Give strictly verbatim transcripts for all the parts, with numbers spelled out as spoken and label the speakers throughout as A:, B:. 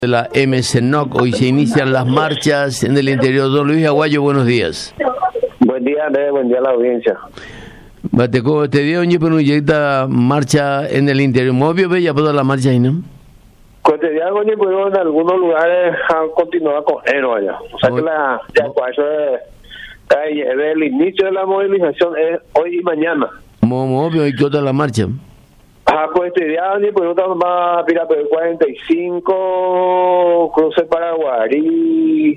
A: de la M C N O C. Hoy se inician las marchas en el interior. Don Luis Aguayo, buenos días.
B: Buen día, Andrés, buen día a la audiencia.
A: Bateco, te dio un proyecto marcha en el interior. ¿Móvil bella toda la marcha ahí, no?
B: Cotidiano, pero en algunos lugares han continuado con héroe allá. O sea que la, ya, eso es, el inicio de la movilización es hoy y mañana.
A: ¿Móvil y qué otra la marcha?
B: Ajá, cotidiano, y por otra más, Pirapel cuarenta y cinco, Cruce Paraguarí,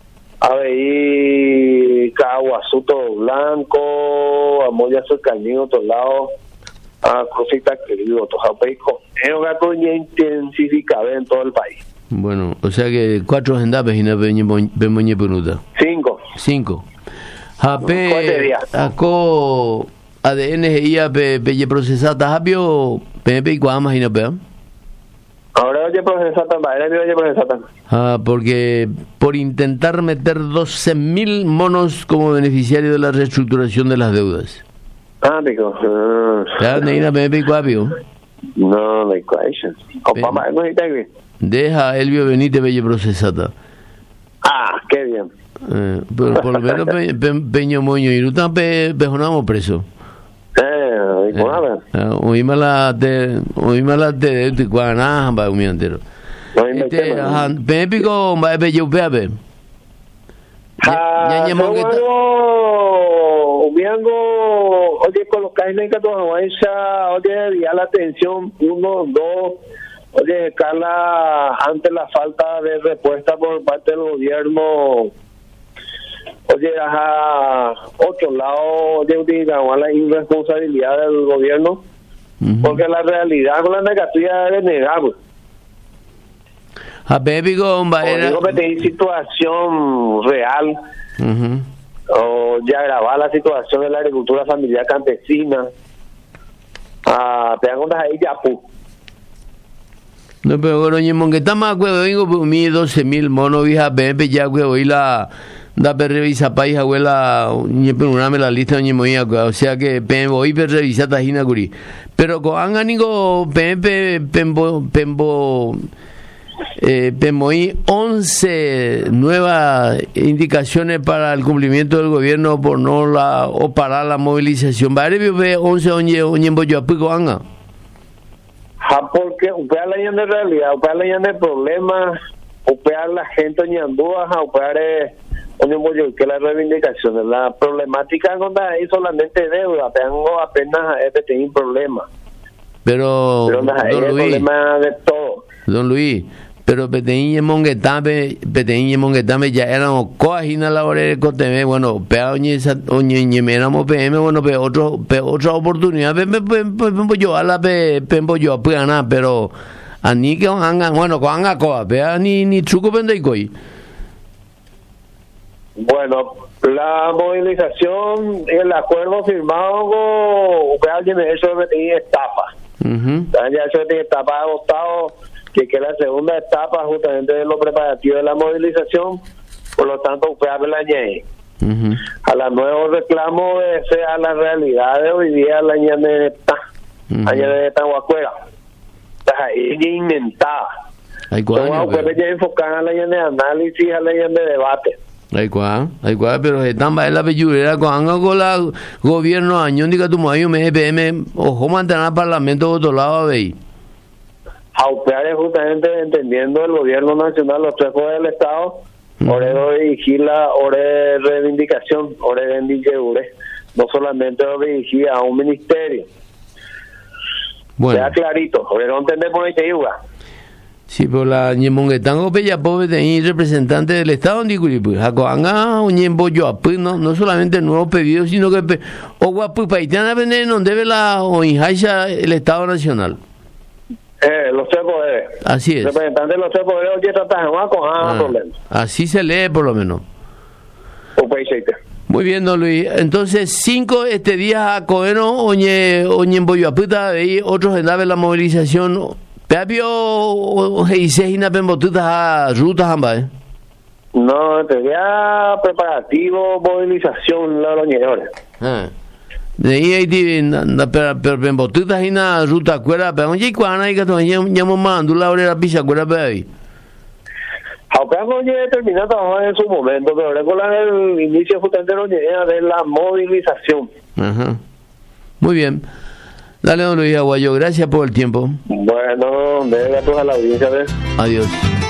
B: Aveí, Caguazú, todo blanco, Amoya, Cercanino, otro lado, a Crucita, querido, Tojapeico, es un gato ya intensificado en todo el país.
A: Bueno, o sea que cuatro agendas y no vemos ni penuda.
B: Cinco.
A: Cinco. Jape, acó A D N y A P P procesada, ¿habio P M P y cuámas y no peor?
B: Ahora oye procesada, madre oye procesada.
A: Ah, porque por intentar meter doce mil monos como beneficiarios de la reestructuración de las deudas.
B: Ah, digo.
A: ¿Ya de ir a P M P y cuápio?
B: No, no hay question. Opa, no hay que
A: deja Elvio Benítez belle procesada.
B: Ah, qué bien.
A: Eh, pero por lo menos pe, pe, Peño Moño y Ruta pe, pejonamos preso.
B: Eh, y por nada.
A: Oí mala te, oí mala te de Guaná, va un entero. Este, pe pico va be yo pe.
B: Ya ya mo que Ubiango, oye, colocar en que todo esa, oye, ya la atención uno, dos, oye, Carla, ante la falta de respuesta por parte del gobierno. Oye, a otro lado, yo digo, a la irresponsabilidad del gobierno, uh-huh. Porque la realidad con la negativa es negable.
A: A Bébigo,
B: era... digo que hay situación real, uh-huh. O ya grabar la situación de la agricultura familiar campesina, a pegar ahí ya pu.
A: No, pero bueno, que está más acuerdo, digo, por mí doce mil monos, vieja, Bébi, ya, hoy la... da per revisa país abuela ni programa la lista ni moía, o sea que voy per revisar tajina curi pero con anganigo pempe pembo pembo eh pemoi once nuevas indicaciones para el cumplimiento del gobierno por no la o para la movilización vale ve once oñe oñe yo apico anga
B: ja porque upea la en realidad upea la en el problema upea la gente ni andúa ja upea que la reivindicación, la problemática no es solamente deuda, tengo apenas este tiene un problema.
A: Pero,
B: pero no,
A: don Luis,
B: problema de todo.
A: Don Luis, pero Peteñe Monguetame, Peteñe Monguetame ya éramos coagina la hora de Coteme, bueno, pero oñe oñe éramos P M, bueno, pero otro otra oportunidad, pe yo a la pe yo pues ganar, pero a ni que hagan, bueno, con haga coa, pero ni ni truco pendeicoy.
B: Bueno, la movilización, el acuerdo firmado con alguien de eso tiene etapa. Uh-huh. Ya eso tiene etapa agotado, que que la segunda etapa justamente de los preparativos de la movilización, por lo tanto usted abre la añade. Uh-huh. A la nuevo reclamo de sea la realidad de hoy día la añade está, uh-huh. Añade está guacuera. Está ahí inventada.
A: Hay cuál.
B: Usted ya enfocar a la añade de análisis, a la añade de debate.
A: Hay cual, hay cual, pero están en la peyurera con con la gobierno año diga tu mayo me P M ojo mantener al parlamento de otro lado veí.
B: Aupear justamente entendiendo el gobierno nacional, los tres poderes del Estado, uh-huh. Ore dirigir la ore reivindicación, ore bendición, no solamente lo dirigir a un ministerio. Bueno. Sea clarito, ore no entender por ahí te diga.
A: Sí, pero la ñemonguetango bella pobre de representante del Estado en Dicuripu. Jacoanga o ñembo yo no no solamente nuevos pedidos, sino que pe, o guapu paitana veneno debe la o inhaisha el Estado Nacional.
B: Eh, los tres poderes.
A: Así es.
B: Representantes de los tres poderes oye tratan con ah, problemas.
A: Así se lee por lo menos.
B: O paisete.
A: Muy bien, don Luis. Entonces, cinco este día a Coeno, oñe oñembo yo aputa y otros en la movilización. ¿Pepio Geisegina Pembotuta rutas ambas?
B: No, tenía preparativo, movilización, la loñeñores.
A: Ah. De ahí na per per Pembotuta hina ruta cuera, pero oye cuana y que to llamo mando la hora pisa cuera pe.
B: Aunque no llegue terminado trabajar en su momento, pero recuerda el inicio justamente no llega de la movilización.
A: Ajá. Muy bien. Dale, don Luis Aguayo, gracias por el tiempo.
B: Bueno, venga tú a la audiencia. ¿Ves?
A: Adiós.